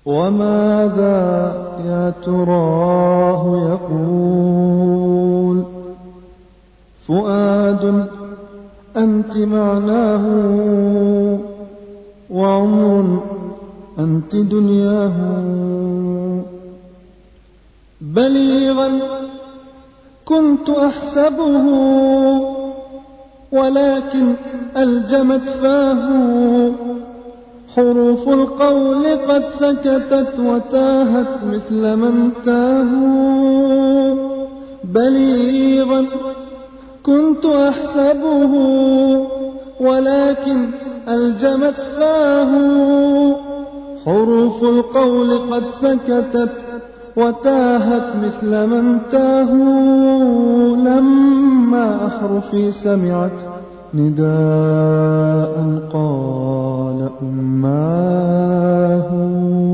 وماذا يا تراه يقول؟ فؤاد أنت معناه، وعمر أنت دنياه. بليغا كنت أحسبه، ولكن ألجمت فاه. حروف القول قد سكتت وتاهت مثل من تاه. بليغا كنت أحسبه، ولكن ألجمت فاه. حروف القول قد سكتت وتاهت مثل من تاه. لما أحرفي سمعت نداء قال أماه.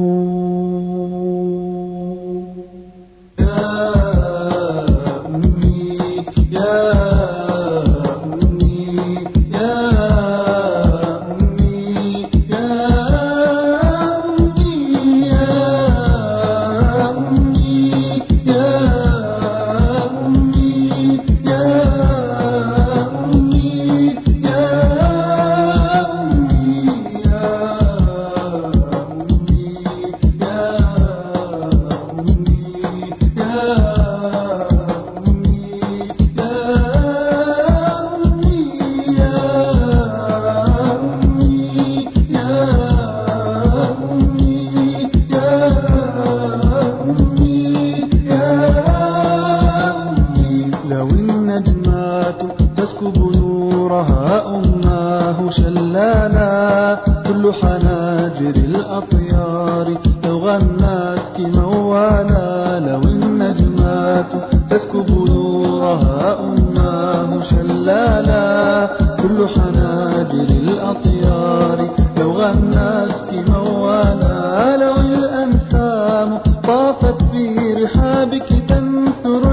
تسكب نورها أماه شلالا، كل حناجر الأطيار لو غنتك موالا. لو النجمات تسكب نورها أماه شلالا، كل حناجر الأطيار لو غنتك موالا. لو الأنسام طافت في رحابك تنثر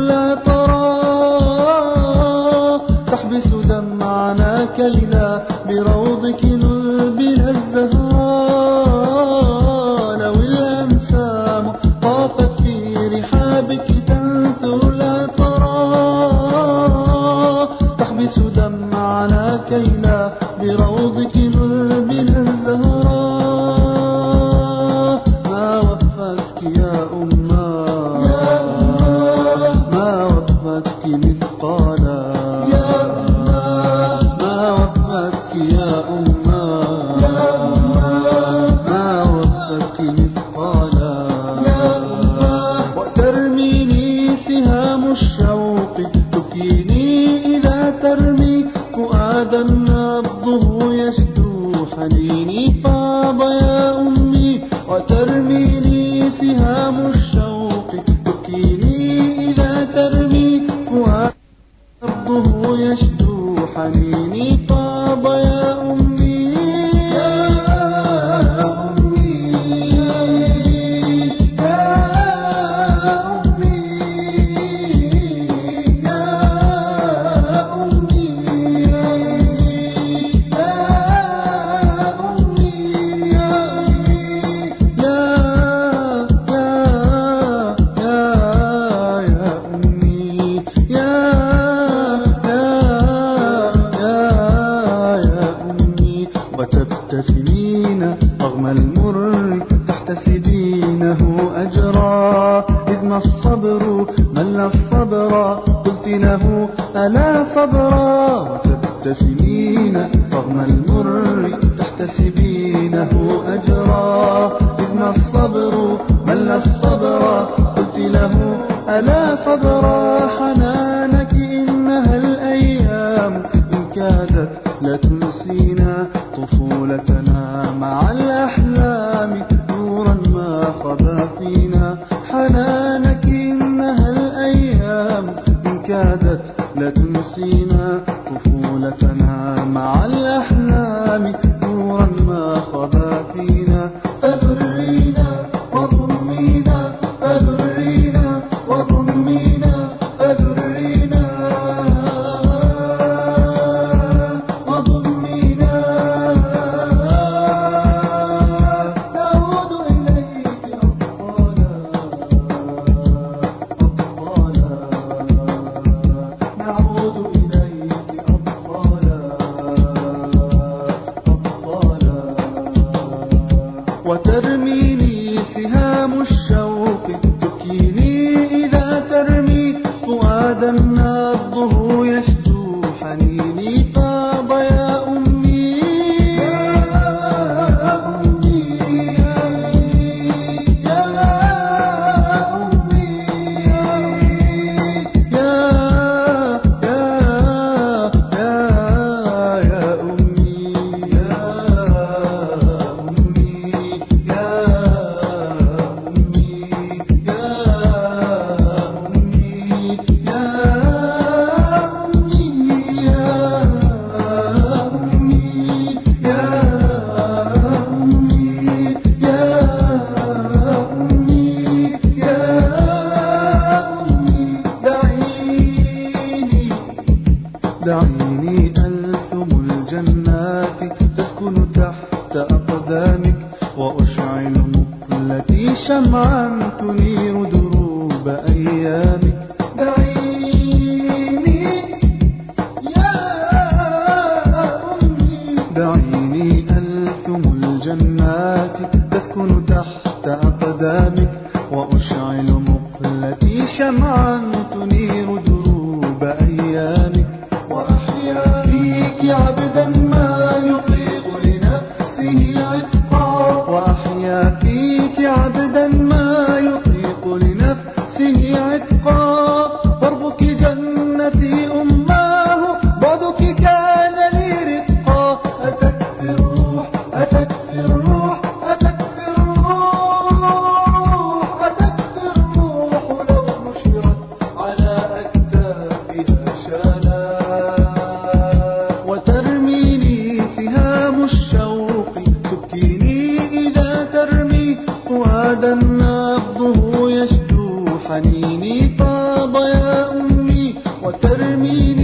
العطراء، تحبس دمعنا كينا بروضك نلبنا الزهراء. لو الأنسام طافت في رحابك تنثر العطراء، تحبس دمعنا كينا بروضك نلبنا الزهراء. ما وفتك يا أماه، ما وفتك مثقالا. ما وفتك يا أماه، ما وفتك مثقالا. وترميني سهام الشوق تكيني إذا ترمي فؤادا نبضه يشدو حنيني فاض يا أمي. وترميني سهام الشوق تكيني إذا ترمي فؤادا نبضه يشدو حنيني فاض يا أمي. وتبتسمين رغم المر تحتسبينه أجرا. إذ ما الصبر مل الصبر قلت له ألا صبرا. وتبتسمين رغم المر تحتسبينه أجرا. إذ ما الصبر مل الصبر قلت له ألا صبرا. حنانك إنها الأيام إن كادت لتنسينا طفولتنا مع الأحلام نورا ما خبا فينا. حنانك إنها الأيام إن كادت لتنسينا طفولتنا مع الأحلام نورا ما خبا فينا. وترميني سهام الشوق تبكيني إذا ترمي فؤادا نبضه يشدو حنيني فاض يا أمي يا أمي يا أمي يا دعيني ألثم الجنات تسكن تحت أقدامك وأشعل مقلتي شمعا تنير دروب أيامك دعيني يا أمي دعيني ألثم الجنات تسكن تحت أقدامك وأشعل مقلتي شمعا تنير دروب أيامك وأحيا فيك عبدا ما يطيق لنفسه عتقا وأحيا فيك عبدا ما يطيق لنفسه عتقا ضربك جنتي أماه بعدك كان لي رتقا أتكفي الروح أتكفي الروح أتكفي الروح أتكفي الروح لو نشرت على أكتافها شالا وترميني سهام الشوق تبكيني إذا ترمي فؤادا نبضه يشدو حنيني فاض يا أمي وترميني